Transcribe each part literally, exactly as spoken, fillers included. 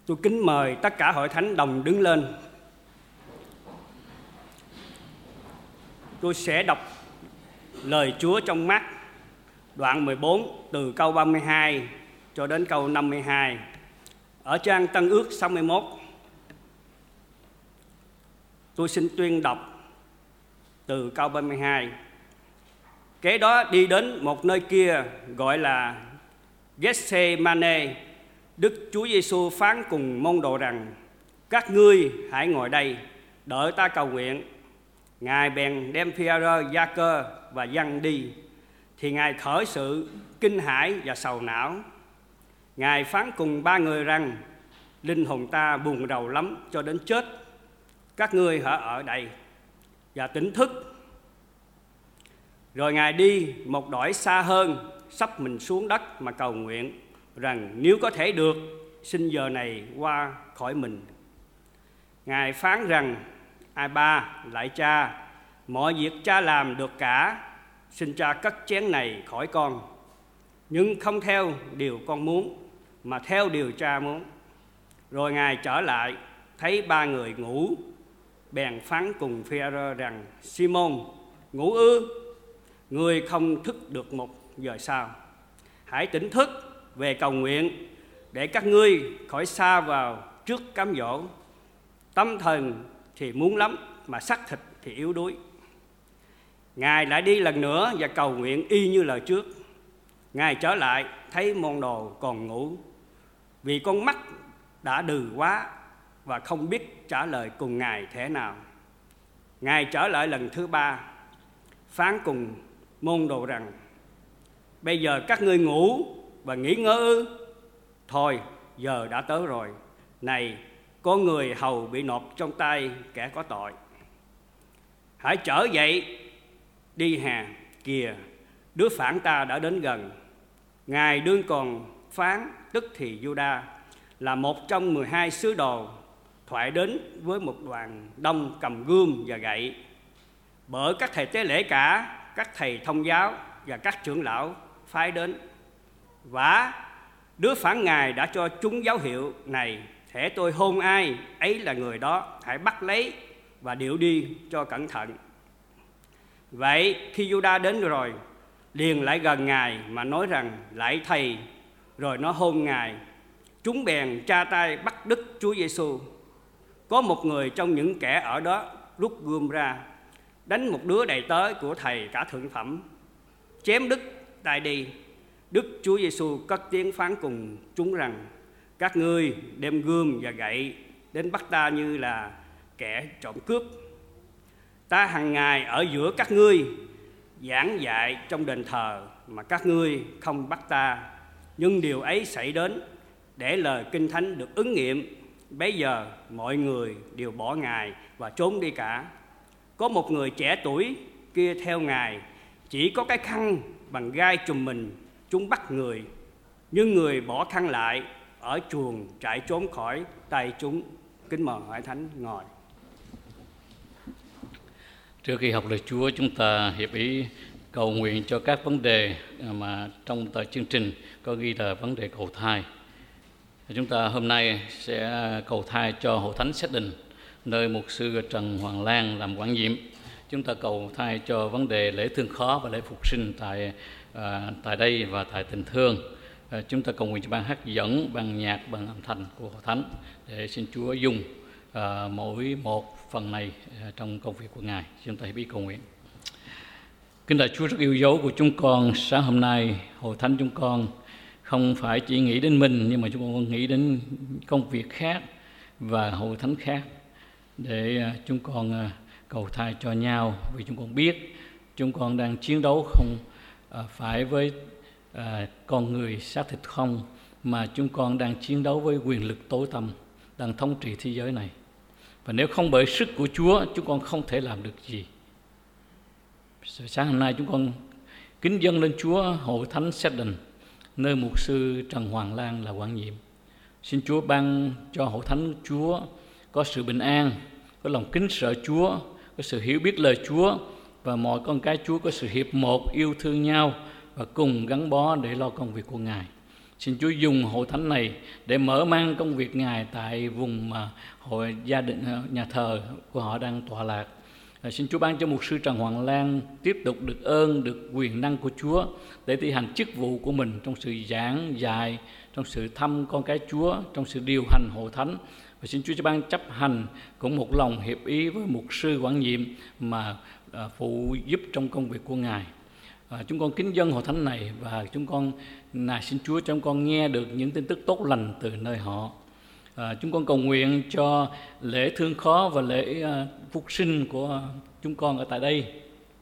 Tôi kính mời tất cả hội thánh đồng đứng lên. Tôi sẽ đọc lời Chúa trong Mác đoạn mười bốn từ câu ba mươi hai cho đến câu năm mươi hai ở trang Tân Ước sáu mươi mốt. Tôi xin tuyên đọc từ câu ba mươi hai. Kế đó đi đến một nơi kia gọi là Gethsemane. Đức Chúa Giêsu phán cùng môn đồ rằng: các ngươi hãy ngồi đây, đợi ta cầu nguyện. Ngài bèn đem Phi-a-rơ, Gia-cơ và Giăng đi. Thì Ngài khởi sự kinh hãi và sầu não. Ngài phán cùng ba người rằng: linh hồn ta buồn rầu lắm cho đến chết. Các ngươi hãy ở đây và tỉnh thức. Rồi Ngài đi một đỏi xa hơn, sắp mình xuống đất mà cầu nguyện rằng nếu có thể được, xin giờ này qua khỏi mình. Ngài phán rằng: ai ba, lạy Cha, mọi việc Cha làm được cả, xin Cha cất chén này khỏi con, nhưng không theo điều con muốn, mà theo điều Cha muốn. Rồi Ngài trở lại, thấy ba người ngủ, bèn phán cùng Phi-a-rơ rằng: Simôn, ngủ ư? Ngươi không thức được một giờ sao? Hãy tỉnh thức về cầu nguyện, để các ngươi khỏi xa vào trước cám dỗ. Tâm thần thì muốn lắm, mà xác thịt thì yếu đuối. Ngài lại đi lần nữa và cầu nguyện y như lời trước. Ngài trở lại, thấy môn đồ còn ngủ, vì con mắt đã đừ quá và không biết trả lời cùng Ngài thế nào. Ngài trở lại lần thứ ba, phán cùng môn đồ rằng: bây giờ các ngươi ngủ và nghỉ ngơi ư? Thôi, giờ đã tới rồi. Này, có người hầu bị nộp trong tay kẻ có tội. Hãy trở dậy đi hà, kìa, đứa phản ta đã đến gần. Ngài đương còn phán, tức thì Giu-đa là một trong mười hai sứ đồ, thoại đến với một đoàn đông cầm gươm và gậy, bởi các thầy tế lễ cả, các thầy thông giáo và các trưởng lão phái đến. Và đứa phản Ngài đã cho chúng dấu hiệu này: hễ tôi hôn ai, ấy là người đó, hãy bắt lấy và điệu đi cho cẩn thận. Vậy khi Giu-đa đến rồi, liền lại gần Ngài mà nói rằng: lạy Thầy, rồi nó hôn Ngài. Chúng bèn tra tay bắt Đức Chúa Giêsu. Có một người trong những kẻ ở đó rút gươm ra, đánh một đứa đầy tớ của thầy cả thượng phẩm, chém đứt tay đi. Đức Chúa Giêsu cất tiếng phán cùng chúng rằng: các ngươi đem gươm và gậy đến bắt ta như là kẻ trộm cướp. Ta hằng ngày ở giữa các ngươi, giảng dạy trong đền thờ, mà các ngươi không bắt ta. Nhưng điều ấy xảy đến để lời Kinh Thánh được ứng nghiệm. Bấy giờ mọi người đều bỏ Ngài và trốn đi cả. Có một người trẻ tuổi kia theo Ngài, chỉ có cái khăn bằng gai trùm mình. Chúng bắt người, nhưng người bỏ khăn lại ở chuồng, chạy trốn khỏi tay chúng. Kính mời hội thánh ngồi. Trước khi học lời Chúa, chúng ta hiệp ý cầu nguyện cho các vấn đề mà trong tờ chương trình có ghi là vấn đề cầu thai. Chúng ta hôm nay sẽ cầu thai cho hội thánh Xét Đình, nơi mục sư Trần Hoàng Lan làm quản nhiệm. Chúng ta cầu thai cho vấn đề lễ thương khó và lễ phục sinh tại à, tại đây và tại Tình Thương. À, chúng ta cầu nguyện cho ban hát dẫn, ban nhạc, ban âm thanh của hội thánh để xin Chúa dùng à, mỗi một phần này à, trong công việc của Ngài. Chúng ta hãy biết cầu nguyện. Kính lạy Chúa rất yêu dấu của chúng con, sáng hôm nay hội thánh chúng con không phải chỉ nghĩ đến mình, nhưng mà chúng con nghĩ đến công việc khác và hội thánh khác, để à, chúng con à, cầu thai cho nhau, vì chúng con biết chúng con đang chiến đấu không à, phải với à, con người xác thịt không, mà chúng con đang chiến đấu với quyền lực tối tăm đang thống trị thế giới này. Và nếu không bởi sức của Chúa, chúng con không thể làm được gì. Sáng hôm nay chúng con kính dâng lên Chúa hội thánh Xét Đình, nơi mục sư Trần Hoàng Lan là quản nhiệm. Xin Chúa ban cho hội thánh Chúa có sự bình an, có lòng kính sợ Chúa, có sự hiểu biết lời Chúa, và mọi con cái Chúa có sự hiệp một, yêu thương nhau và cùng gắn bó để lo công việc của Ngài. Xin Chúa dùng hội thánh này để mở mang công việc Ngài tại vùng mà hội gia đình nhà thờ của họ đang tọa lạc. À, xin Chúa ban cho mục sư Trần Hoàng Lan tiếp tục được ơn, được quyền năng của Chúa để thi hành chức vụ của mình trong sự giảng dạy, trong sự thăm con cái Chúa, trong sự điều hành hội thánh. Và xin Chúa cho ban chấp hành cũng một lòng hiệp ý với mục sư quản nhiệm mà à, phụ giúp trong công việc của Ngài. À, chúng con kính dâng hội thánh này và chúng con này xin Chúa cho chúng con nghe được những tin tức tốt lành từ nơi họ. À, chúng con cầu nguyện cho lễ thương khó và lễ uh, phục sinh của chúng con ở tại đây.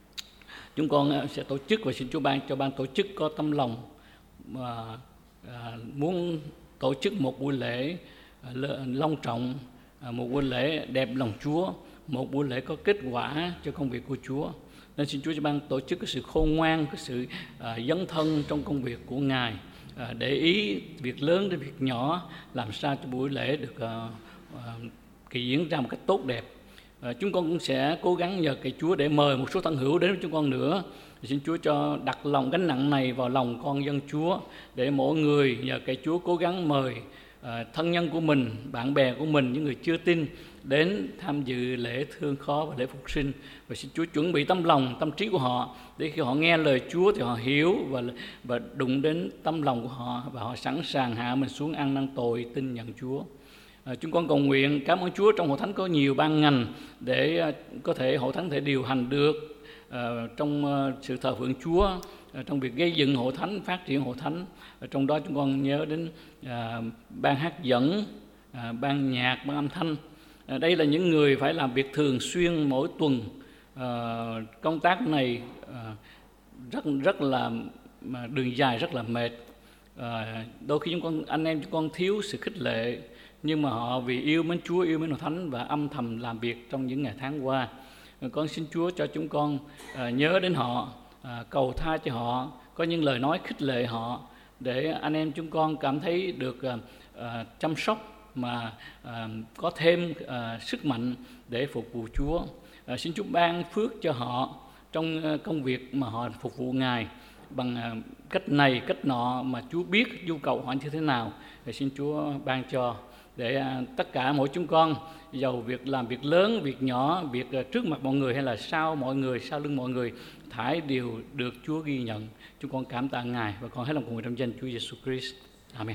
Chúng con uh, sẽ tổ chức và xin Chúa ban cho ban tổ chức có tâm lòng uh, uh, muốn tổ chức một buổi lễ uh, long trọng, uh, một buổi lễ đẹp lòng Chúa, một buổi lễ có kết quả cho công việc của Chúa. Nên xin Chúa cho ban tổ chức cái sự khôn ngoan, cái sự uh, dấn thân trong công việc của Ngài, uh, để ý việc lớn đến việc nhỏ, làm sao cho buổi lễ được uh, uh, kỳ diễn ra một cách tốt đẹp. Uh, chúng con cũng sẽ cố gắng nhờ cậy Chúa để mời một số thân hữu đến với chúng con nữa. Xin Chúa cho đặt lòng gánh nặng này vào lòng con dân Chúa, để mỗi người nhờ cậy Chúa cố gắng mời uh, thân nhân của mình, bạn bè của mình, những người chưa tin đến tham dự lễ thương khó và lễ phục sinh. Và xin Chúa chuẩn bị tâm lòng, tâm trí của họ để khi họ nghe lời Chúa thì họ hiểu và, và đụng đến tâm lòng của họ, và họ sẵn sàng hạ mình xuống ăn năn tội, tin nhận Chúa. À, chúng con cầu nguyện cảm ơn Chúa, trong hội thánh có nhiều ban ngành để uh, có thể hội thánh thể điều hành được uh, trong uh, sự thờ phượng Chúa, uh, trong việc gây dựng hội thánh, phát triển hội thánh. Uh, trong đó chúng con nhớ đến uh, ban hát dẫn, uh, ban nhạc, ban âm thanh. À, đây là những người phải làm việc thường xuyên mỗi tuần. À, công tác này à, rất rất là đường dài, rất là mệt. À, đôi khi chúng con anh em chúng con thiếu sự khích lệ, nhưng mà họ vì yêu mến Chúa, yêu mến hội thánh và âm thầm làm việc trong những ngày tháng qua. À, con xin Chúa cho chúng con à, nhớ đến họ, à, cầu tha cho họ, có những lời nói khích lệ họ để anh em chúng con cảm thấy được à, à, chăm sóc, mà à, có thêm à, sức mạnh để phục vụ Chúa. À, xin Chúa ban phước cho họ trong à, công việc mà họ phục vụ Ngài bằng à, cách này, cách nọ mà Chúa biết nhu cầu họ như thế nào. Thì xin Chúa ban cho để à, tất cả mỗi chúng con, dầu việc làm việc lớn, việc nhỏ, việc à, trước mặt mọi người hay là sau mọi người, sau lưng mọi người, thải đều được Chúa ghi nhận. Chúng con cảm tạ Ngài và con hết lòng cầu nguyện trong danh Chúa Giêsu Christ. Amen.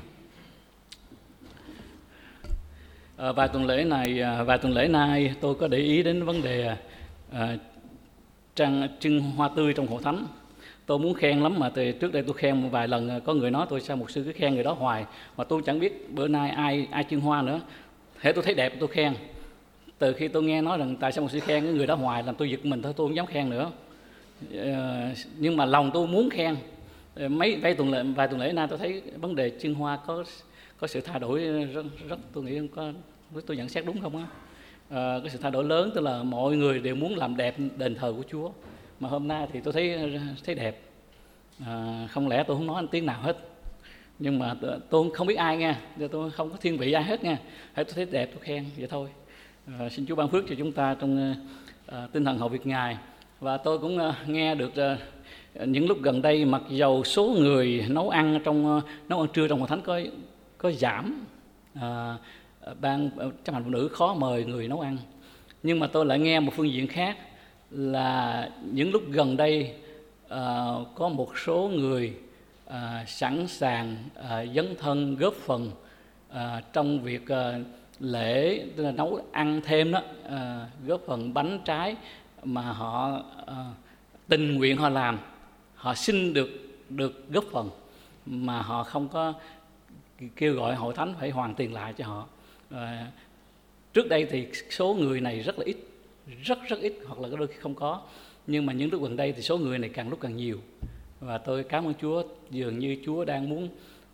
À, vài tuần lễ này, vài tuần lễ nay tôi có để ý đến vấn đề à, trăng trưng hoa tươi trong hội thánh. Tôi muốn khen lắm mà từ trước đây tôi khen một vài lần, có người nói tôi sao mục sư cứ khen người đó hoài mà tôi chẳng biết bữa nay ai ai trưng hoa nữa. Thế tôi thấy đẹp tôi khen. Từ khi tôi nghe nói rằng tại sao mục sư khen cái người đó hoài làm tôi giật mình thôi, tôi không dám khen nữa. À, nhưng mà lòng tôi muốn khen. Mấy vài tuần lễ vài tuần lễ nay tôi thấy vấn đề trưng hoa có có sự thay đổi rất, rất tôi nghĩ có tôi nhận xét đúng không á? À, cái sự thay đổi lớn, tức là mọi người đều muốn làm đẹp đền thờ của Chúa, mà hôm nay thì tôi thấy thấy đẹp. À, không lẽ tôi không nói tiếng nào hết, nhưng mà tôi không biết ai nha, tôi không có thiên vị ai hết nha. Hãy tôi thấy đẹp tôi khen vậy thôi. À, xin Chúa ban phước cho chúng ta trong à, tinh thần hầu việc Ngài. Và tôi cũng à, nghe được à, những lúc gần đây, mặc dầu số người nấu ăn trong nấu ăn trưa trong hội thánh có có giảm, à, ban chấp hành phụ nữ khó mời người nấu ăn, nhưng mà tôi lại nghe một phương diện khác là những lúc gần đây à, có một số người à, sẵn sàng à, dấn thân góp phần à, trong việc à, lễ, tức là nấu ăn thêm đó, à, góp phần bánh trái mà họ à, tình nguyện họ làm, họ xin được được góp phần mà họ không có kêu gọi hội thánh phải hoàn tiền lại cho họ. À, trước đây thì số người này rất là ít, rất rất ít, hoặc là đôi khi không có, nhưng mà những lúc gần đây thì số người này càng lúc càng nhiều. Và tôi cảm ơn Chúa, dường như Chúa đang muốn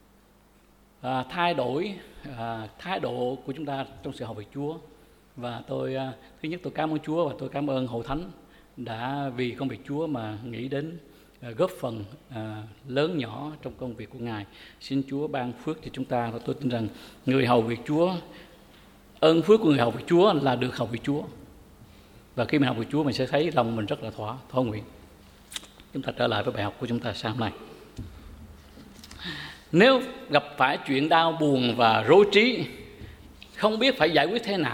à, thay đổi à, thái độ của chúng ta trong sự hầu việc Chúa. Và tôi à, thứ nhất tôi cảm ơn Chúa và tôi cảm ơn hội thánh đã vì công việc Chúa mà nghĩ đến à, góp phần à, lớn nhỏ trong công việc của Ngài. Xin Chúa ban phước cho chúng ta, và tôi tin rằng người hầu việc Chúa, ơn phước của người hầu việc Chúa là được hầu việc Chúa. Và khi mình hầu việc Chúa mình sẽ thấy lòng mình rất là thỏa thỏa nguyện. Chúng ta trở lại với bài học của chúng ta sáng hôm nay. Nếu gặp phải chuyện đau buồn và rối trí, không biết phải giải quyết thế nào,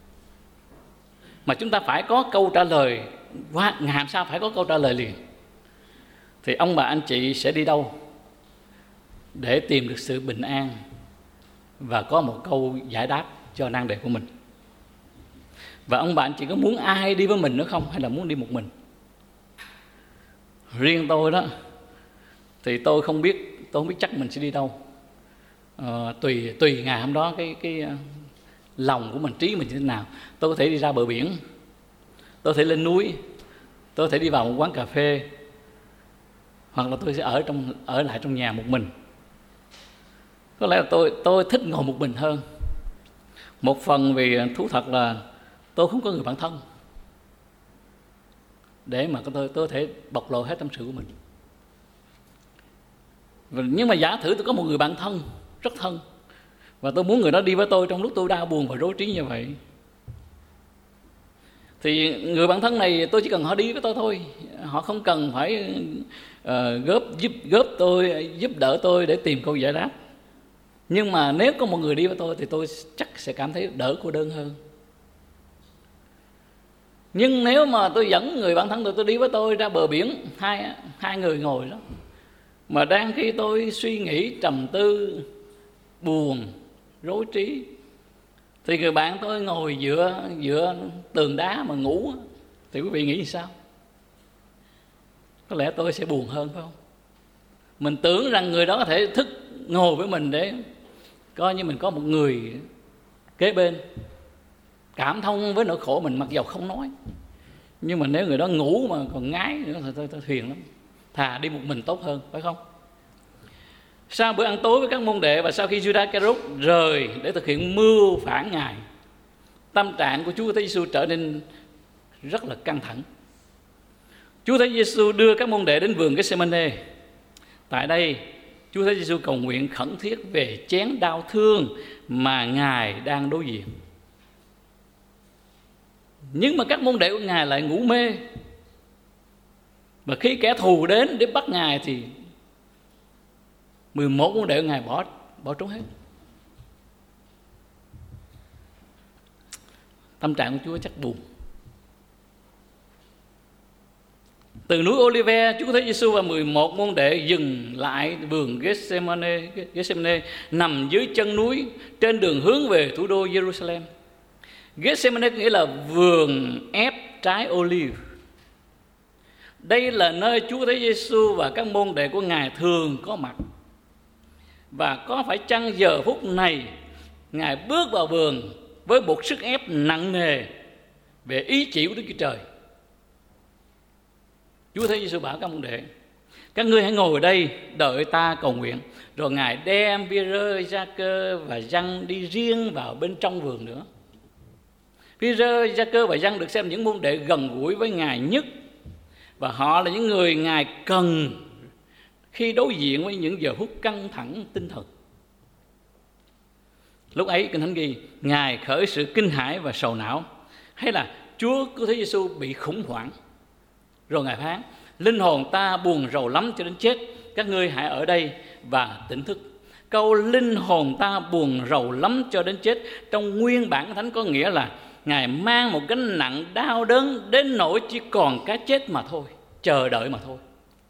mà chúng ta phải có câu trả lời, làm sao phải có câu trả lời liền, thì ông bà anh chị sẽ đi đâu để tìm được sự bình an và có một câu giải đáp cho nan đề của mình? Và ông bà anh chị có muốn ai đi với mình nữa không, hay là muốn đi một mình? Riêng tôi đó thì tôi không biết, tôi không biết chắc mình sẽ đi đâu. À, tùy tùy ngày hôm đó cái cái lòng của mình, trí mình như thế nào. Tôi có thể đi ra bờ biển, tôi có thể lên núi, tôi có thể đi vào một quán cà phê, hoặc là tôi sẽ ở trong ở lại trong nhà một mình. Có lẽ là tôi tôi thích ngồi một mình hơn. Một phần vì thú thật là tôi không có người bạn thân để mà tôi tôi có thể bộc lộ hết tâm sự của mình. Nhưng mà giả thử tôi có một người bạn thân rất thân, và tôi muốn người đó đi với tôi trong lúc tôi đau buồn và rối trí như vậy, thì người bạn thân này tôi chỉ cần họ đi với tôi thôi. Họ không cần phải uh, góp giúp góp tôi giúp đỡ tôi để tìm câu giải đáp. Nhưng mà nếu có một người đi với tôi thì tôi chắc sẽ cảm thấy đỡ cô đơn hơn. Nhưng nếu mà tôi dẫn người bạn thân tôi, tôi đi với tôi ra bờ biển, hai hai người ngồi đó, mà đang khi tôi suy nghĩ trầm tư, buồn, rối trí, thì người bạn tôi ngồi dựa dựa tường đá mà ngủ, thì quý vị nghĩ sao? Có lẽ tôi sẽ buồn hơn, phải không? Mình tưởng rằng người đó có thể thức ngồi với mình để coi như mình có một người kế bên, cảm thông với nỗi khổ mình mặc dầu không nói. Nhưng mà nếu người đó ngủ mà còn ngái nữa thì tôi, tôi phiền lắm. Thà đi một mình tốt hơn, phải không? Sau bữa ăn tối với các môn đệ và sau khi Judas Iscariot rời để thực hiện mưu phản Ngài, tâm trạng của Chúa Thầy Giêsu trở nên rất là căng thẳng. Chúa Thầy Giêsu đưa các môn đệ đến vườn Gethsemane. Tại đây, Chúa Thầy Giêsu cầu nguyện khẩn thiết về chén đau thương mà Ngài đang đối diện. Nhưng mà các môn đệ của Ngài lại ngủ mê. Và khi kẻ thù đến để bắt Ngài thì mười một môn đệ của Ngài bỏ, bỏ trốn hết. Tâm trạng của Chúa chắc buồn. Từ núi Olive, Chúa Thầy Giêsu và mười một môn đệ dừng lại vườn Gethsemane, Gethsemane nằm dưới chân núi trên đường hướng về thủ đô Jerusalem. Gethsemane nghĩa là vườn ép trái olive. Đây là nơi Chúa Thầy Giêsu và các môn đệ của Ngài thường có mặt. Và có phải chăng giờ phút này Ngài bước vào vườn với một sức ép nặng nề về ý chỉ của Đức Chúa Trời? Chúa Thầy Giêsu bảo các môn đệ: các ngươi hãy ngồi ở đây đợi ta cầu nguyện. Rồi Ngài đem Phi-rơ, Gia-cơ và Giăng đi riêng vào bên trong vườn nữa. Phi-rơ, Gia-cơ và Giăng được xem những môn đệ gần gũi với Ngài nhất, và họ là những người Ngài cần khi đối diện với những giờ phút căng thẳng tinh thần. Lúc ấy Kinh Thánh ghi Ngài khởi sự kinh hãi và sầu não, hay là Chúa Cứu Thế Giêsu bị khủng hoảng. Rồi Ngài phán: linh hồn ta buồn rầu lắm cho đến chết, các ngươi hãy ở đây và tỉnh thức. Câu linh hồn ta buồn rầu lắm cho đến chết trong nguyên bản Kinh Thánh có nghĩa là Ngài mang một gánh nặng đau đớn đến nỗi chỉ còn cái chết mà thôi, chờ đợi mà thôi.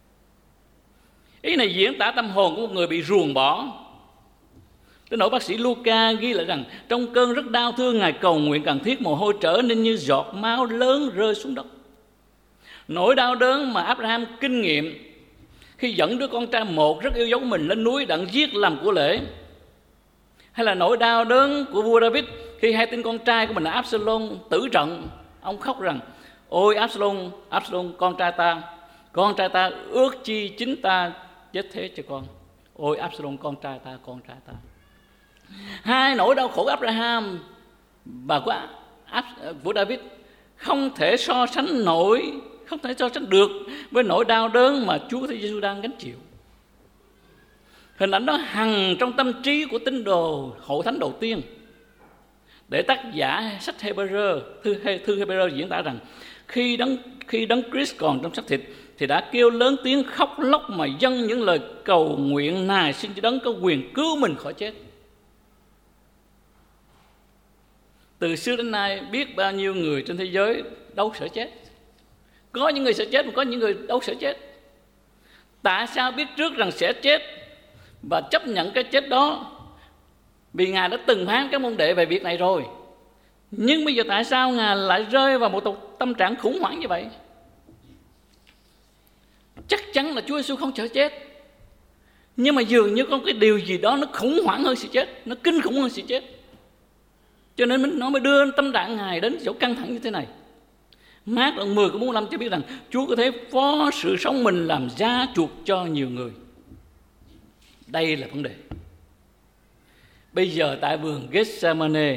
Ý này diễn tả tâm hồn của một người bị ruồng bỏ. Tới nỗi bác sĩ Luca ghi lại rằng trong cơn rất đau thương, Ngài cầu nguyện cần thiết mồ hôi trở nên như giọt máu lớn rơi xuống đất. Nỗi đau đớn mà Abraham kinh nghiệm khi dẫn đứa con trai một rất yêu dấu mình lên núi đặng giết làm của lễ, hay là nỗi đau đớn của vua David khi hay tin con trai của mình là Absalom tử trận. Ông khóc rằng: ôi Absalom, Absalom con trai ta, con trai ta ước chi chính ta chết thế cho con. Ôi Absalom con trai ta, con trai ta. Hai nỗi đau khổ Abraham và của, của David không thể so sánh nổi, không thể so sánh được với nỗi đau đớn mà Chúa Thầy Giêsu đang gánh chịu. Hình ảnh đó hằng trong tâm trí của tín đồ hội thánh đầu tiên, để tác giả sách Hebrew, thư thư Hebrew diễn tả rằng khi đấng khi đấng Christ còn trong xác thịt thì đã kêu lớn tiếng khóc lóc mà dâng những lời cầu nguyện nài xin cho Đấng có quyền cứu mình khỏi chết. Từ xưa đến nay biết bao nhiêu người trên thế giới đâu sợ chết. Có những người sợ chết mà có những người đâu sợ chết. Tại sao biết trước rằng sẽ chết và chấp nhận cái chết đó? Vì Ngài đã từng phán các môn đệ về việc này rồi. Nhưng bây giờ tại sao Ngài lại rơi vào một tâm trạng khủng hoảng như vậy? Chắc chắn là Chúa Giêsu không sợ chết, nhưng mà dường như có cái điều gì đó nó khủng hoảng hơn sự chết, nó kinh khủng hơn sự chết, cho nên nó mới đưa tâm trạng Ngài đến chỗ căng thẳng như thế này. Mát đoạn mười câu bốn mươi lăm cho biết rằng Chúa có thể phó sự sống mình làm giá chuộc cho nhiều người. Đây là vấn đề. Bây giờ tại vườn Gethsemane,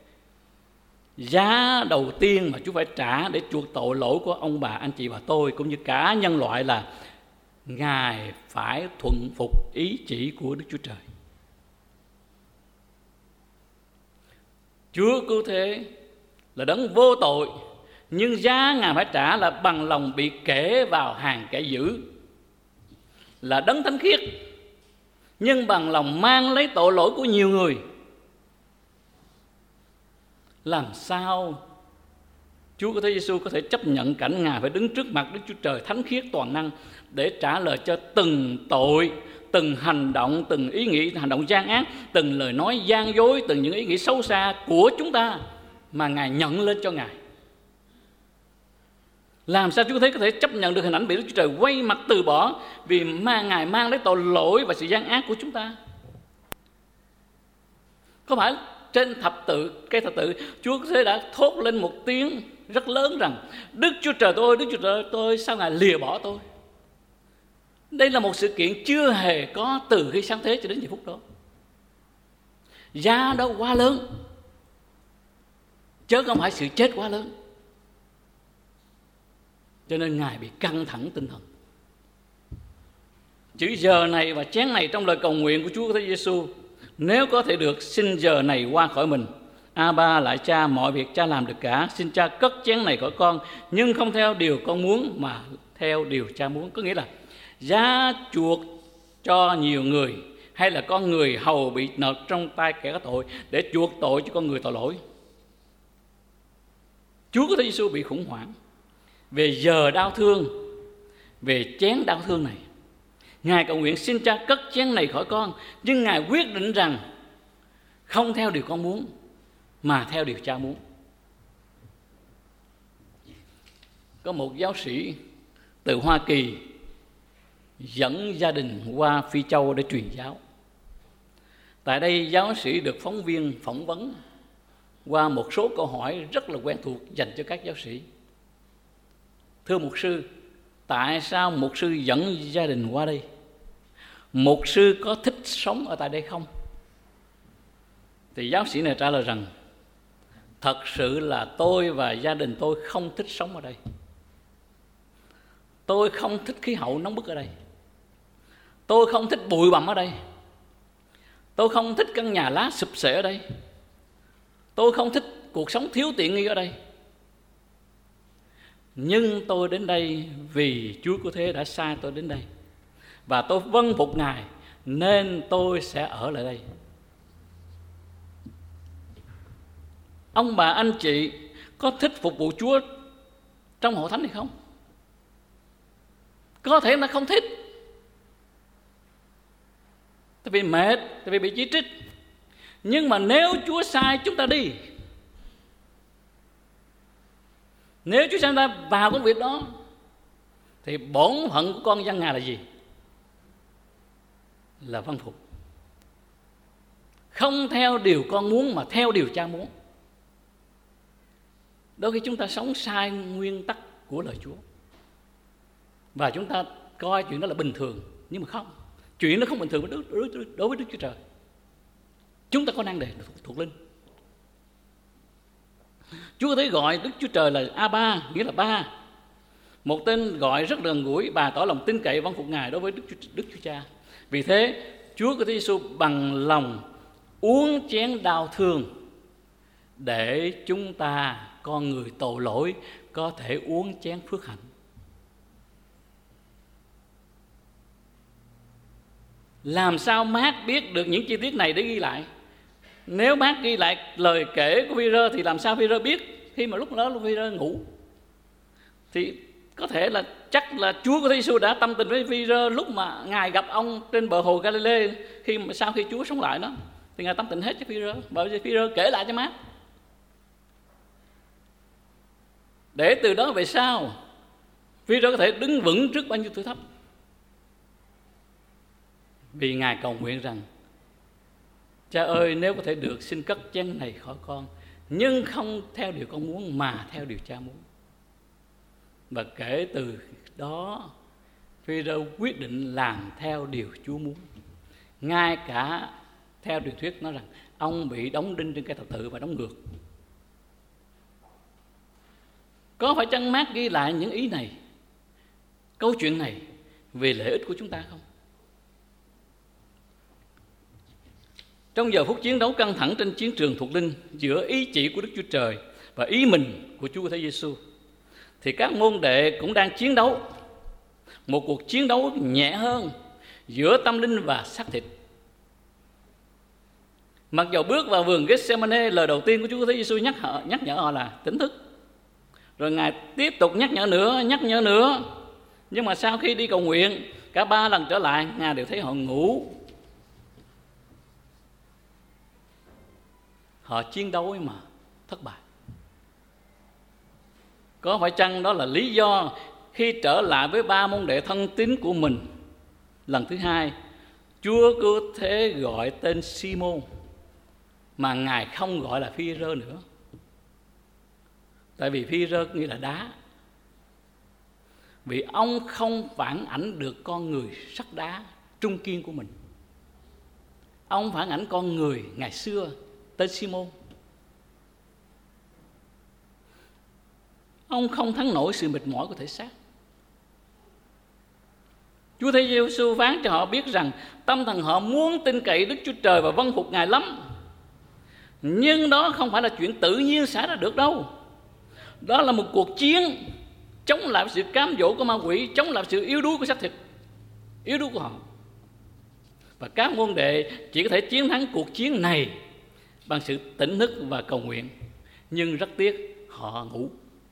giá đầu tiên mà Chúa phải trả để chuộc tội lỗi của ông bà, anh chị và tôi cũng như cả nhân loại là Ngài phải thuận phục ý chỉ của Đức Chúa Trời. Chúa cứu thế là đấng vô tội, nhưng giá Ngài phải trả là bằng lòng bị kể vào hàng kẻ dữ. Là đấng thánh khiết, nhưng bằng lòng mang lấy tội lỗi của nhiều người. Làm sao Chúa của Thế Giêsu có thể chấp nhận cảnh Ngài phải đứng trước mặt Đức Chúa Trời thánh khiết toàn năng để trả lời cho từng tội, từng hành động, từng ý nghĩ hành động gian ác, từng lời nói gian dối, từng những ý nghĩ xấu xa của chúng ta mà Ngài nhận lên cho Ngài? Làm sao Chúa Thế có thể chấp nhận được hình ảnh bị Đức Chúa Trời quay mặt từ bỏ vì mà Ngài mang lấy tội lỗi và sự gian ác của chúng ta? Có phải trên thập tự, cây thập tự, Chúa Thế đã thốt lên một tiếng rất lớn rằng Đức Chúa Trời tôi, Đức Chúa Trời tôi, sao Ngài lìa bỏ tôi? Đây là một sự kiện chưa hề có từ khi sáng thế cho đến giờ phút đó. Giá đó quá lớn, chứ không phải sự chết quá lớn. Cho nên Ngài bị căng thẳng tinh thần. Chữ giờ này và chén này trong lời cầu nguyện của Chúa Thế Giêsu: nếu có thể được, xin giờ này qua khỏi mình. A-ba lại Cha, mọi việc Cha làm được cả. Xin Cha cất chén này khỏi con, nhưng không theo điều con muốn mà theo điều Cha muốn. Có nghĩa là giá chuộc cho nhiều người, hay là con người hầu bị nộp trong tay kẻ có tội để chuộc tội cho con người tội lỗi. Chúa của Thế Giêsu bị khủng hoảng về giờ đau thương, về chén đau thương này. Ngài cầu nguyện xin Cha cất chén này khỏi con, nhưng Ngài quyết định rằng không theo điều con muốn mà theo điều Cha muốn. Có một giáo sĩ từ Hoa Kỳ dẫn gia đình qua Phi Châu để truyền giáo. Tại đây giáo sĩ được phóng viên phỏng vấn qua một số câu hỏi rất là quen thuộc dành cho các giáo sĩ. Thưa mục sư, tại sao mục sư dẫn gia đình qua đây? Mục sư có thích sống ở tại đây không? Thì giáo sĩ này trả lời rằng thật sự là tôi và gia đình tôi không thích sống ở đây. Tôi không thích khí hậu nóng bức ở đây. Tôi không thích bụi bặm ở đây. Tôi không thích căn nhà lá sụp xệ ở đây. Tôi không thích cuộc sống thiếu tiện nghi ở đây. Nhưng tôi đến đây vì Chúa Cứu Thế đã sai tôi đến đây, và tôi vâng phục Ngài nên tôi sẽ ở lại đây. Ông bà anh chị có thích phục vụ Chúa trong hội thánh hay không? Có thể là không thích, tại vì mệt, tại vì bị chỉ trích. Nhưng mà nếu Chúa sai chúng ta đi, nếu Chúa sai chúng ta vào công việc đó, thì bổn phận của con dân Ngài là gì? Là vâng phục. Không theo điều con muốn mà theo điều Cha muốn. Đôi khi chúng ta sống sai nguyên tắc của lời Chúa, và chúng ta coi chuyện đó là bình thường. Nhưng mà không, chuyện đó không bình thường đối với Đức Chúa Trời. Chúng ta có năng đề thuộc, thuộc linh. Chúa có thể gọi Đức Chúa Trời là A-ba, nghĩa là ba, một tên gọi rất gần gũi, bày tỏ lòng tin cậy vâng phục Ngài đối với Đức Chúa, Đức Chúa Cha. Vì thế Chúa của Thế Giêsu bằng lòng uống chén đau thương để chúng ta, con người tội lỗi, có thể uống chén phước hạnh. Làm sao Mác biết được những chi tiết này để ghi lại? Nếu Mác ghi lại lời kể của Phi-rơ thì làm sao Phi-rơ biết khi mà lúc đó Phi-rơ ngủ? Thì có thể là chắc là Chúa của Thế Giêsu đã tâm tình với Phi-rơ lúc mà Ngài gặp ông trên bờ hồ Galilee, khi mà sau khi Chúa sống lại đó, thì Ngài tâm tình hết cho Phi-rơ, bởi vì Phi-rơ kể lại cho Mác. Để từ đó về sau Phi-rơ có thể đứng vững trước bao nhiêu thử thách. Vì Ngài cầu nguyện rằng: Cha ơi, nếu có thể được, xin cất chén này khỏi con, nhưng không theo điều con muốn mà theo điều Cha muốn. Và kể từ đó Phi-rơ quyết định làm theo điều Chúa muốn. Ngay cả theo truyền thuyết nói rằng ông bị đóng đinh trên cây thập tự và đóng ngược. Có phải chăng Mác ghi lại những ý này, câu chuyện này vì lợi ích của chúng ta không? Trong giờ phút chiến đấu căng thẳng trên chiến trường thuộc linh giữa ý chỉ của Đức Chúa Trời và ý mình của Chúa Thế Giêsu, thì các môn đệ cũng đang chiến đấu một cuộc chiến đấu nhẹ hơn giữa tâm linh và xác thịt. Mặc dầu bước vào vườn Gethsemane, lời đầu tiên của Chúa Thế Giêsu nhắc họ, nhắc nhở họ là tỉnh thức. Rồi Ngài tiếp tục nhắc nhở nữa, nhắc nhở nữa. Nhưng mà sau khi đi cầu nguyện cả ba lần trở lại, Ngài đều thấy họ ngủ. Họ chiến đấu mà thất bại. Có phải chăng đó là lý do khi trở lại với ba môn đệ thân tín của mình lần thứ hai, Chúa cứ thế gọi tên Si-môn mà Ngài không gọi là Phi-rơ nữa? Tại vì Phi-rơ nghĩa là đá. Vì ông không phản ảnh được con người sắt đá trung kiên của mình. Ông phản ảnh con người ngày xưa tên Si-môn. Ông không thắng nổi sự mệt mỏi của thể xác. Chúa Thế Giêsu phán cho họ biết rằng tâm thần họ muốn tin cậy Đức Chúa Trời và vâng phục Ngài lắm. Nhưng đó không phải là chuyện tự nhiên xảy ra được đâu. Đó là một cuộc chiến chống lại sự cám dỗ của ma quỷ, chống lại sự yếu đuối của xác thịt, yếu đuối của họ. Và các môn đệ chỉ có thể chiến thắng cuộc chiến này bằng sự tỉnh thức và cầu nguyện. Nhưng rất tiếc họ ngủ.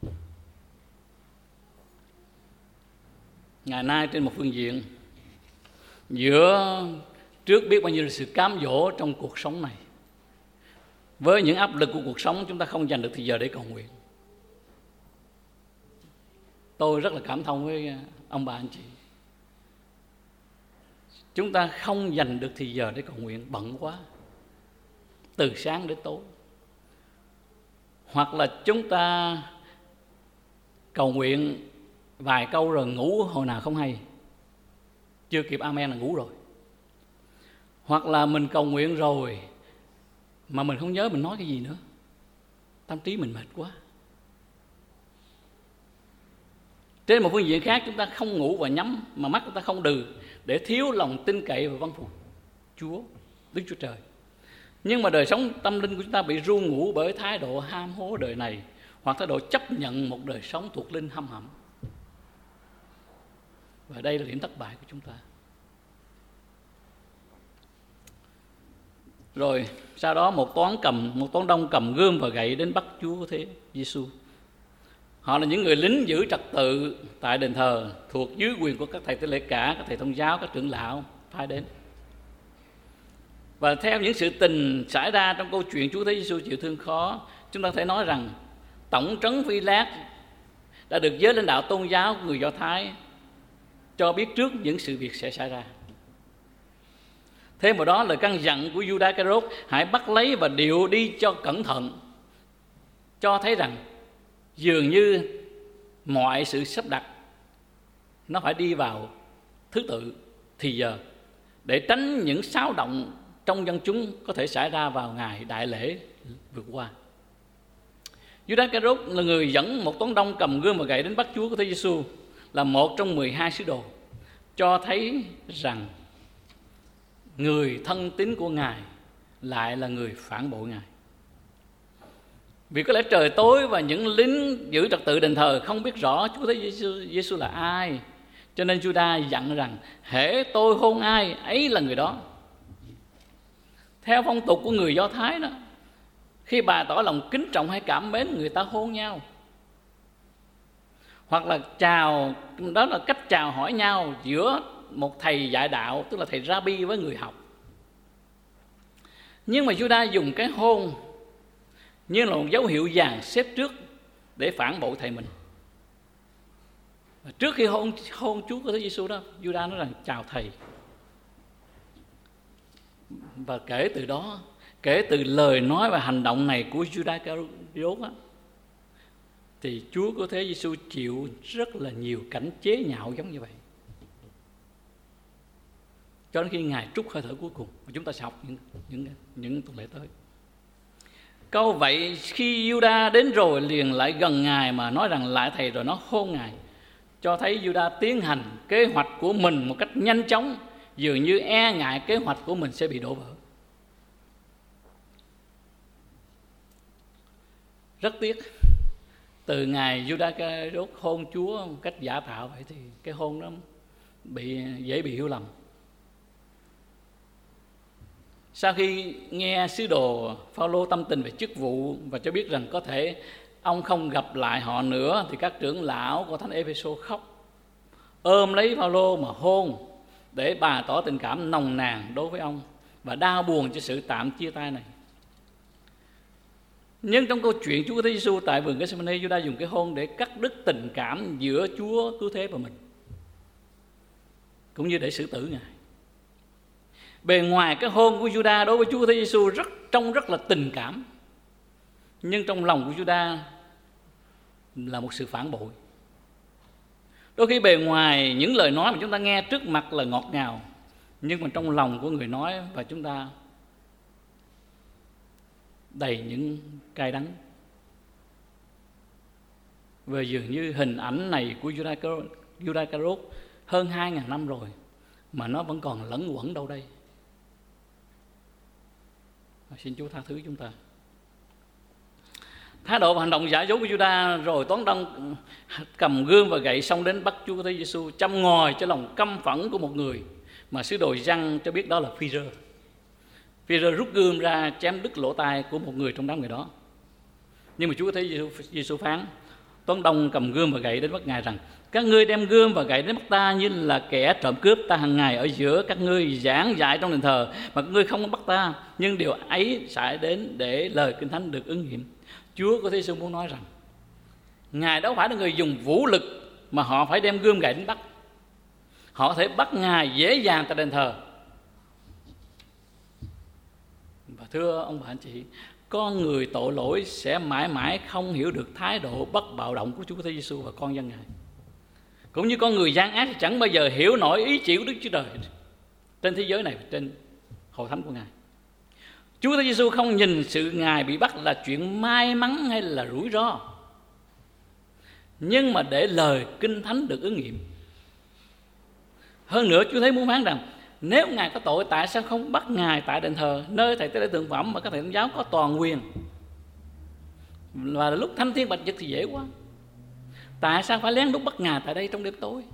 Ngày nay trên một phương diện, giữa trước biết bao nhiêu là sự cám dỗ trong cuộc sống này, với những áp lực của cuộc sống, chúng ta không dành được thời giờ để cầu nguyện. Tôi rất là cảm thông với ông bà anh chị. Chúng ta không dành được thời giờ để cầu nguyện, bận quá, từ sáng đến tối. Hoặc là chúng ta cầu nguyện vài câu rồi ngủ hồi nào không hay, chưa kịp amen là ngủ rồi. Hoặc là mình cầu nguyện rồi mà mình không nhớ mình nói cái gì nữa, tâm trí mình mệt quá. Trên một phương diện khác, chúng ta không ngủ và nhắm mà mắt chúng ta không đừ, để thiếu lòng tin cậy và vâng phục Chúa, Đức Chúa Trời. Nhưng mà đời sống tâm linh của chúng ta bị ru ngủ bởi thái độ ham hố đời này, hoặc thái độ chấp nhận một đời sống thuộc linh hăm hẩm. Và đây là điểm thất bại của chúng ta. Rồi sau đó một toán cầm một toán đông cầm gươm và gậy đến bắt Chúa Thế Giêsu. Họ là những người lính giữ trật tự tại đền thờ, thuộc dưới quyền của các thầy tế lễ cả, các thầy thông giáo, các trưởng lão phái đến. Và theo những sự tình xảy ra trong câu chuyện Chúa Thế Giêsu chịu thương khó, chúng ta có thể nói rằng tổng trấn Phi-lát đã được giới lãnh đạo tôn giáo của người Do Thái cho biết trước những sự việc sẽ xảy ra. Thêm vào đó, lời căn dặn của Giu-đa Ca-rốt hãy bắt lấy và điều đi cho cẩn thận, cho thấy rằng dường như mọi sự sắp đặt nó phải đi vào thứ tự thì giờ, để tránh những xáo động trong dân chúng có thể xảy ra vào ngày đại lễ vừa qua. Giu-đa Ca-rốt là người dẫn một toán đông cầm gươm và gậy đến bắt Chúa của Thế Giêsu, là một trong mười hai sứ đồ, cho thấy rằng người thân tín của Ngài lại là người phản bội Ngài. Vì có lẽ trời tối và những lính giữ trật tự đền thờ không biết rõ Chúa Thế Giêsu là ai, Cho nên Juda dặn rằng hễ tôi hôn ai, ấy là người đó. Theo phong tục của người Do Thái đó, khi bày tỏ lòng kính trọng hay cảm mến, người ta hôn nhau, hoặc là chào, đó là cách chào hỏi nhau giữa một thầy dạy đạo, tức là thầy Rabbi với người học. Nhưng mà Juda dùng cái hôn như là một dấu hiệu dàn xếp trước để phản bội thầy mình. Và trước khi hôn, hôn Chúa của Thế Giêsu đó, Juda nói rằng chào thầy. Và kể từ đó, kể từ lời nói và hành động này của Juda Iscariot á, thì Chúa của Thế Giêsu chịu rất là nhiều cảnh chế nhạo giống như vậy, cho đến khi Ngài trút hơi thở cuối cùng. Và chúng ta sẽ học những những những tuần lễ tới. Câu vậy khi Juda đến rồi liền lại gần Ngài mà nói rằng lại thầy, rồi nó hôn Ngài, cho thấy Juda tiến hành kế hoạch của mình một cách nhanh chóng, dường như e ngại kế hoạch của mình sẽ bị đổ vỡ. Rất tiếc, từ ngày Juda Iscariot hôn Chúa một cách giả tạo vậy thì cái hôn đó bị dễ bị hiểu lầm. Sau khi nghe sứ đồ Phao-lô tâm tình về chức vụ và cho biết rằng có thể ông không gặp lại họ nữa, thì các trưởng lão của thánh Ê-phê-sô khóc, ôm lấy Phao-lô mà hôn để bày tỏ tình cảm nồng nàn đối với ông và đau buồn cho sự tạm chia tay này. Nhưng trong câu chuyện Chúa Thế Giêsu tại vườn Gethsemane, Juda dùng cái hôn để cắt đứt tình cảm giữa Chúa cứu thế và mình, cũng như để xử tử Ngài. Bề ngoài cái hôn của Juda đối với Chúa Thế Giêsu rất trông rất là tình cảm, nhưng trong lòng của Juda là một sự phản bội. Đôi khi bề ngoài những lời nói mà chúng ta nghe trước mặt là ngọt ngào, nhưng mà trong lòng của người nói và chúng ta đầy những cay đắng. Và dường như hình ảnh này của Juda Iscariot hơn hai ngàn năm rồi mà nó vẫn còn lẫn quẩn đâu đây. Xin Chúa tha thứ chúng ta. Thái độ và hành động giả dối của Juda rồi toán đông cầm gươm và gậy xông đến bắt Chúa Thế Giêsu, châm ngòi cho lòng căm phẫn của một người mà sứ đồ Giăng cho biết đó là Phi-rơ. Phi-rơ rút gươm ra chém đứt lỗ tai của một người trong đám người đó. Nhưng mà Chúa Thế Giêsu phán: toán đông cầm gươm và gậy đến bắt Ngài rằng: các ngươi đem gươm và gậy đến bắt ta như là kẻ trộm cướp. Ta hàng ngày ở giữa các ngươi giảng dạy trong đền thờ mà các ngươi không bắt ta, nhưng điều ấy sẽ đến để lời Kinh Thánh được ứng nghiệm. Chúa của Thế Giêsu muốn nói rằng Ngài đâu phải là người dùng vũ lực mà họ phải đem gươm gậy đến bắt. Họ có thể bắt Ngài dễ dàng tại đền thờ. Và thưa ông bà anh chị, con người tội lỗi sẽ mãi mãi không hiểu được thái độ bất bạo động của Chúa Thế Giêsu và con dân Ngài. Cũng như con người gian ác thì chẳng bao giờ hiểu nổi ý chỉ của Đức Chúa Trời trên thế giới này, trên hội thánh của Ngài. Chúa Thế Giêsu không nhìn sự Ngài bị bắt là chuyện may mắn hay là rủi ro, nhưng mà để lời Kinh Thánh được ứng nghiệm. Hơn nữa, Chúa Thế muốn phán rằng nếu Ngài có tội, tại sao không bắt Ngài tại đền thờ, nơi thầy tế lễ tượng phẩm mà các thầy tôn giáo có toàn quyền, và lúc thánh thiên bạch nhật thì dễ quá. Tại sao phải lén lút bắt Ngài tại đây trong đêm tối?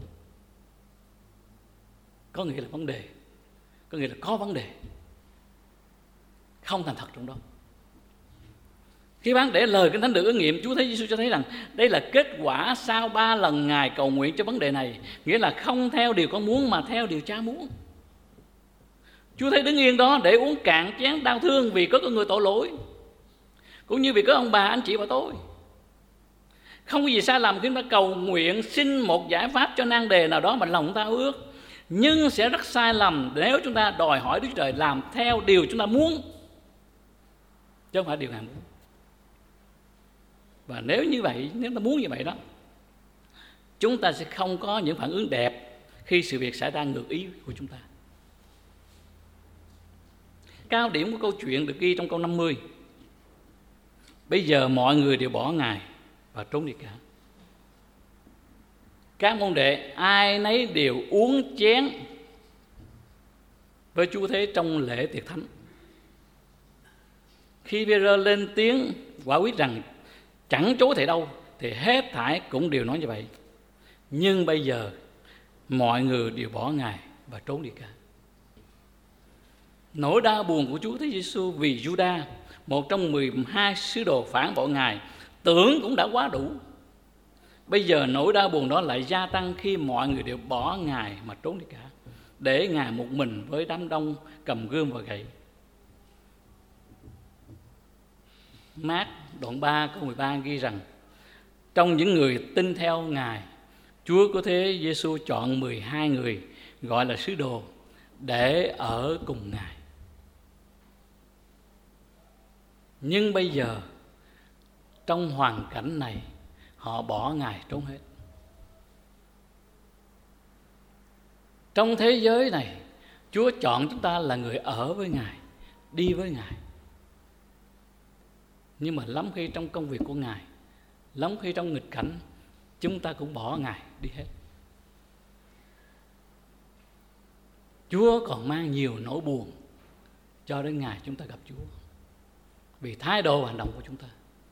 Có nghĩa là vấn đề, có nghĩa là có vấn đề không thành thật trong đó. Khi bán để lời Kinh Thánh được ứng nghiệm, Chúa Thế Giêsu cho thấy rằng đây là kết quả sau ba lần Ngài cầu nguyện cho vấn đề này, nghĩa là không theo điều con muốn mà theo điều Cha muốn. Chúa Thế đứng yên đó để uống cạn chén đau thương vì có con người tội lỗi, cũng như vì có ông bà, anh chị và tôi. Không có gì sai lầm khi chúng ta cầu nguyện xin một giải pháp cho nan đề nào đó mà lòng chúng ta ước, nhưng sẽ rất sai lầm nếu chúng ta đòi hỏi Đức Trời làm theo điều chúng ta muốn, chứ không phải điều Ngài muốn. Và nếu như vậy, nếu ta muốn như vậy đó, chúng ta sẽ không có những phản ứng đẹp khi sự việc xảy ra ngược ý của chúng ta. Cao điểm của câu chuyện được ghi trong câu năm mươi. Bây giờ mọi người đều bỏ Ngài và trốn đi cả. Các môn đệ ai nấy đều uống chén với Chúa Thế trong lễ tiệc thánh. Khi Pê-rơ lên tiếng quả quyết rằng chẳng chối thầy đâu, thì hết thảy cũng đều nói như vậy. Nhưng bây giờ mọi người đều bỏ Ngài và trốn đi cả. Nỗi đau buồn của Chúa Thế Giêsu vì Juda, một trong mười hai sứ đồ phản bội Ngài, tưởng cũng đã quá đủ. Bây giờ nỗi đau buồn đó lại gia tăng khi mọi người đều bỏ Ngài mà trốn đi cả, để Ngài một mình với đám đông cầm gươm và gậy. Mác đoạn ba câu mười ba ghi rằng, trong những người tin theo Ngài, Chúa của Thế Giêsu chọn mười hai người gọi là sứ đồ để ở cùng Ngài. Nhưng bây giờ trong hoàn cảnh này, họ bỏ Ngài trốn hết. Trong thế giới này, Chúa chọn chúng ta là người ở với Ngài, đi với Ngài. Nhưng mà lắm khi trong công việc của Ngài, lắm khi trong nghịch cảnh, chúng ta cũng bỏ Ngài đi hết. Chúa còn mang nhiều nỗi buồn cho đến ngày chúng ta gặp Chúa, vì thái độ và hành động của chúng ta.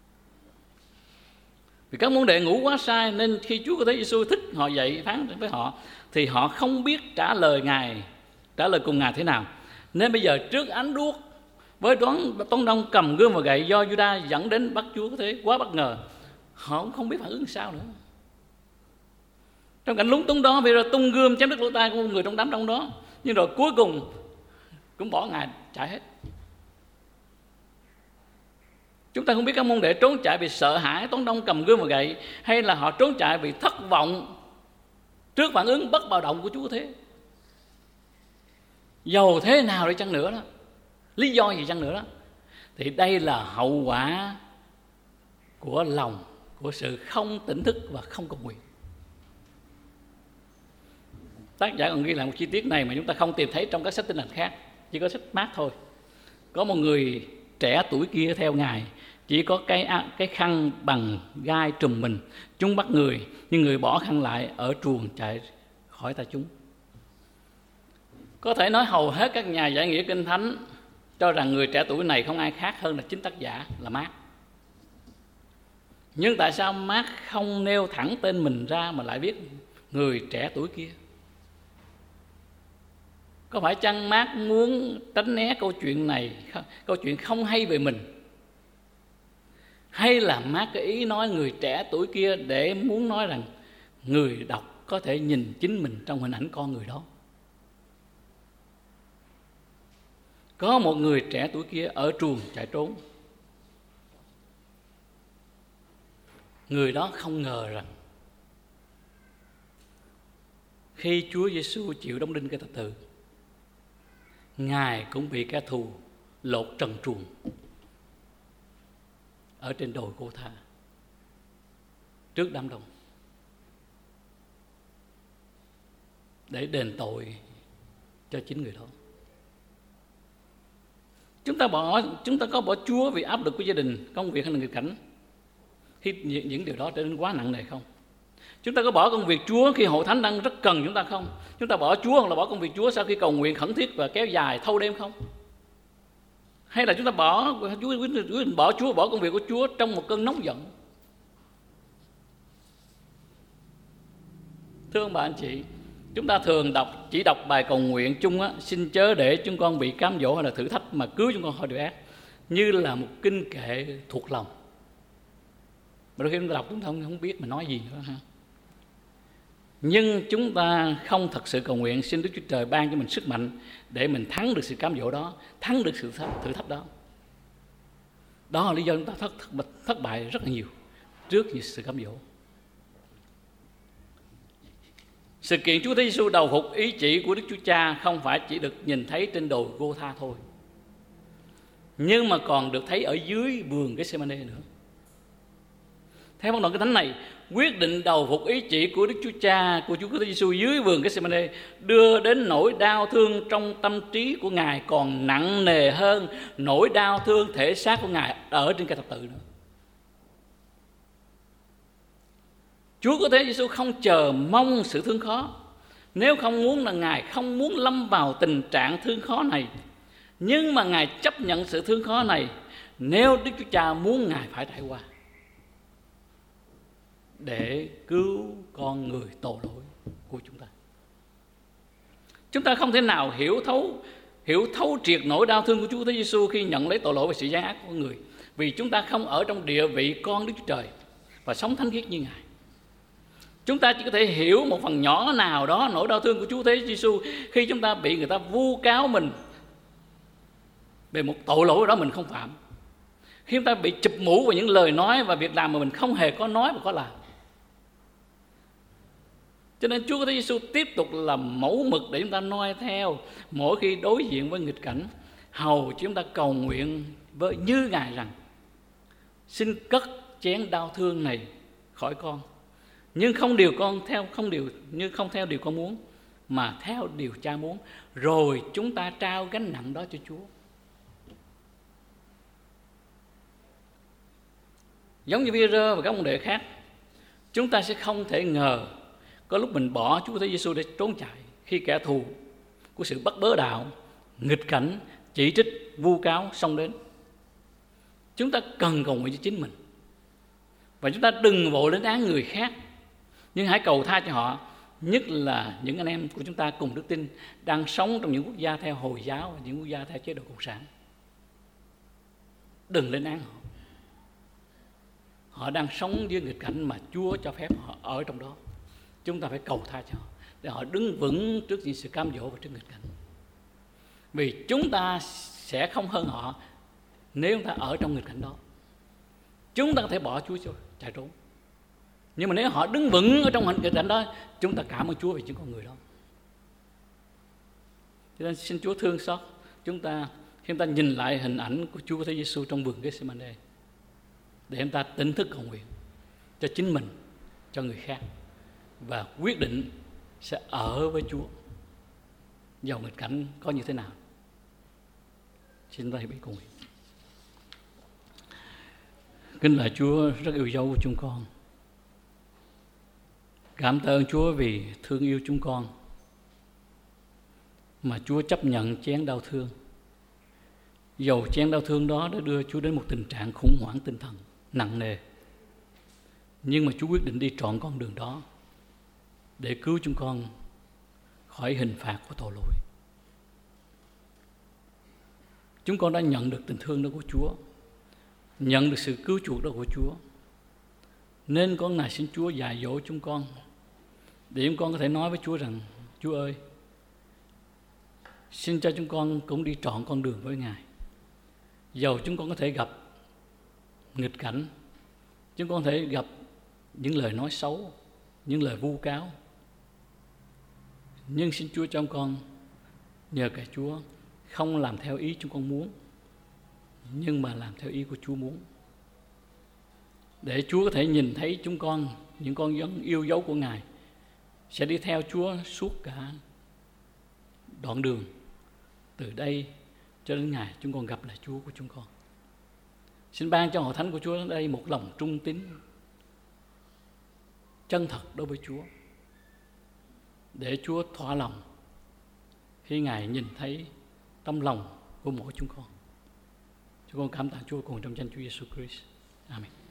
Vì các môn đệ ngủ quá sai, nên khi Chúa có Thế Giêsu thích họ dậy phán với họ, thì họ không biết trả lời Ngài, trả lời cùng Ngài thế nào. Nên bây giờ trước ánh đuốc với toán toán đông cầm gươm và gậy do Juda dẫn đến bắt Chúa có Thế quá bất ngờ, họ cũng không biết phản ứng sao nữa. Trong cảnh lúng túng đó, vì rồi tung gươm chém đứt lỗ tai của một người trong đám đông đó, nhưng rồi cuối cùng cũng bỏ Ngài chạy hết. Chúng ta không biết các môn đệ trốn chạy vì sợ hãi toán đông cầm gươm và gậy, hay là họ trốn chạy vì thất vọng trước phản ứng bất bạo động của Chúa Thế. Dầu thế nào đi chăng nữa đó, lý do gì chăng nữa đó, thì đây là hậu quả của lòng, của sự không tỉnh thức và không cầu nguyện. Tác giả còn ghi lại một chi tiết này mà chúng ta không tìm thấy trong các sách Tin Lành khác, chỉ có sách Mác thôi. Có một người trẻ tuổi kia theo Ngài, chỉ có cái cái khăn bằng gai trùm mình, chúng bắt người, nhưng người bỏ khăn lại ở truồng chạy khỏi tay chúng. Có thể nói hầu hết các nhà giải nghĩa Kinh Thánh cho rằng người trẻ tuổi này không ai khác hơn là chính tác giả là Mác. Nhưng tại sao Mác không nêu thẳng tên mình ra mà lại viết người trẻ tuổi kia? Có phải chăng Mác muốn tránh né câu chuyện này, câu chuyện không hay về mình? Hay là Mác có ý nói người trẻ tuổi kia để muốn nói rằng người đọc có thể nhìn chính mình trong hình ảnh con người đó? Có một người trẻ tuổi kia ở truồng chạy trốn. Người đó không ngờ rằng khi Chúa Giêsu chịu đóng đinh cây thập tự, Ngài cũng bị kẻ thù lột trần truồng ở trên đồi Gô-tha trước đám đông để đền tội cho chính người đó. Chúng ta bỏ chúng ta có bỏ Chúa vì áp lực của gia đình, công việc hay là nghịch cảnh khi những điều đó trở nên quá nặng nề không? Chúng ta có bỏ công việc Chúa khi hội thánh đang rất cần chúng ta không? Chúng ta bỏ Chúa hoặc là bỏ công việc Chúa sau khi cầu nguyện khẩn thiết và kéo dài thâu đêm không? Hay là chúng ta bỏ Chúa, bỏ Chúa, bỏ công việc của Chúa trong một cơn nóng giận? Thưa ông bà anh chị, chúng ta thường đọc chỉ đọc bài cầu nguyện chung á, xin chớ để chúng con bị cám dỗ hay là thử thách mà cứu chúng con khỏi điều ác, như là một kinh kệ thuộc lòng. Mà đôi khi chúng ta đọc chúng ta không, không biết mà nói gì nữa ha. Nhưng chúng ta không thật sự cầu nguyện xin Đức Chúa Trời ban cho mình sức mạnh để mình thắng được sự cám dỗ đó, thắng được sự thử thách đó. Đó là lý do chúng ta thất, thất, thất bại rất là nhiều trước những sự cám dỗ. Sự kiện Chúa Thế Giêsu đầu phục ý chỉ của Đức Chúa Cha không phải chỉ được nhìn thấy trên đồi Gô-tha thôi, nhưng mà còn được thấy ở dưới vườn Gethsemane nữa. Theo văn đoạn Kinh Thánh này, quyết định đầu phục ý chỉ của Đức Chúa Cha, của Chúa Thế Giêsu dưới vườn Gethsemane đưa đến nỗi đau thương trong tâm trí của Ngài còn nặng nề hơn nỗi đau thương thể xác của Ngài ở trên cây thập tự nữa. Chúa của Thế Giêsu không chờ mong sự thương khó, nếu không muốn là Ngài không muốn lâm vào tình trạng thương khó này, nhưng mà Ngài chấp nhận sự thương khó này nếu Đức Chúa Cha muốn Ngài phải trải qua để cứu con người tội lỗi của chúng ta. Chúng ta không thể nào hiểu thấu hiểu thấu triệt nỗi đau thương của Chúa Thế Giêsu khi nhận lấy tội lỗi và sự gian ác của con người, vì chúng ta không ở trong địa vị con Đức Chúa Trời và sống thánh khiết như Ngài. Chúng ta chỉ có thể hiểu một phần nhỏ nào đó nỗi đau thương của Chúa Thế Giêsu khi chúng ta bị người ta vu cáo mình về một tội lỗi đó mình không phạm, khi chúng ta bị chụp mũ vào những lời nói và việc làm mà mình không hề có nói và có làm. Cho nên Chúa Thế Giêsu tiếp tục là mẫu mực để chúng ta noi theo mỗi khi đối diện với nghịch cảnh, hầu chúng ta cầu nguyện với như Ngài rằng: xin cất chén đau thương này khỏi con, nhưng không điều con theo không điều nhưng không theo điều con muốn, mà theo điều Cha muốn. Rồi chúng ta trao gánh nặng đó cho Chúa. Giống như Phi-e-rơ và các môn đệ khác, chúng ta sẽ không thể ngờ có lúc mình bỏ Chúa Thế Giêsu để trốn chạy khi kẻ thù của sự bắt bớ đạo, nghịch cảnh, chỉ trích, vu cáo xông đến. Chúng ta cần cầu nguyện cho chính mình, và chúng ta đừng vội lên án người khác, nhưng hãy cầu tha cho họ, nhất là những anh em của chúng ta cùng đức tin đang sống trong những quốc gia theo Hồi giáo và những quốc gia theo chế độ Cộng sản. Đừng lên án họ. Họ đang sống dưới nghịch cảnh mà Chúa cho phép họ ở trong đó. Chúng ta phải cầu tha cho họ để họ đứng vững trước những sự cám dỗ và trước nghịch cảnh. Vì chúng ta sẽ không hơn họ nếu chúng ta ở trong nghịch cảnh đó. Chúng ta có thể bỏ Chúa chạy trốn, nhưng mà nếu họ đứng vững ở trong nghịch cảnh đó, chúng ta cảm ơn Chúa vì những con người đó. Cho nên xin Chúa thương xót chúng ta khi chúng ta nhìn lại hình ảnh của Chúa Thế Giêsu trong vườn Gethsemane, để chúng ta tỉnh thức cầu nguyện cho chính mình, cho người khác, và quyết định sẽ ở với Chúa dầu nghịch cảnh có như thế nào. Xin chúng ta hãy bị cầu nguyện. Kính lạy Chúa rất yêu dấu của chúng con. Cảm tạ ơn Chúa vì thương yêu chúng con, mà Chúa chấp nhận chén đau thương. Dầu chén đau thương đó đã đưa Chúa đến một tình trạng khủng hoảng tinh thần nặng nề, nhưng mà Chúa quyết định đi trọn con đường đó để cứu chúng con khỏi hình phạt của tội lỗi. Chúng con đã nhận được tình thương đó của Chúa, nhận được sự cứu chuộc đó của Chúa, nên con này xin Chúa dạy dỗ chúng con, để chúng con có thể nói với Chúa rằng: Chúa ơi, xin cho chúng con cũng đi trọn con đường với Ngài. Dầu chúng con có thể gặp nghịch cảnh, chúng con có thể gặp những lời nói xấu, những lời vu cáo, nhưng xin Chúa cho chúng con nhờ cậy Chúa không làm theo ý chúng con muốn, nhưng mà làm theo ý của Chúa muốn, để Chúa có thể nhìn thấy chúng con, những con dân yêu dấu của Ngài, sẽ đi theo Chúa suốt cả đoạn đường từ đây cho đến ngày chúng con gặp lại Chúa của chúng con. Xin ban cho hội thánh của Chúa ở đây một lòng trung tín, chân thật đối với Chúa, để Chúa thỏa lòng khi Ngài nhìn thấy tâm lòng của mỗi chúng con. Chúng con cảm tạ Chúa cùng trong danh Chúa Giêsu Christ. Amen.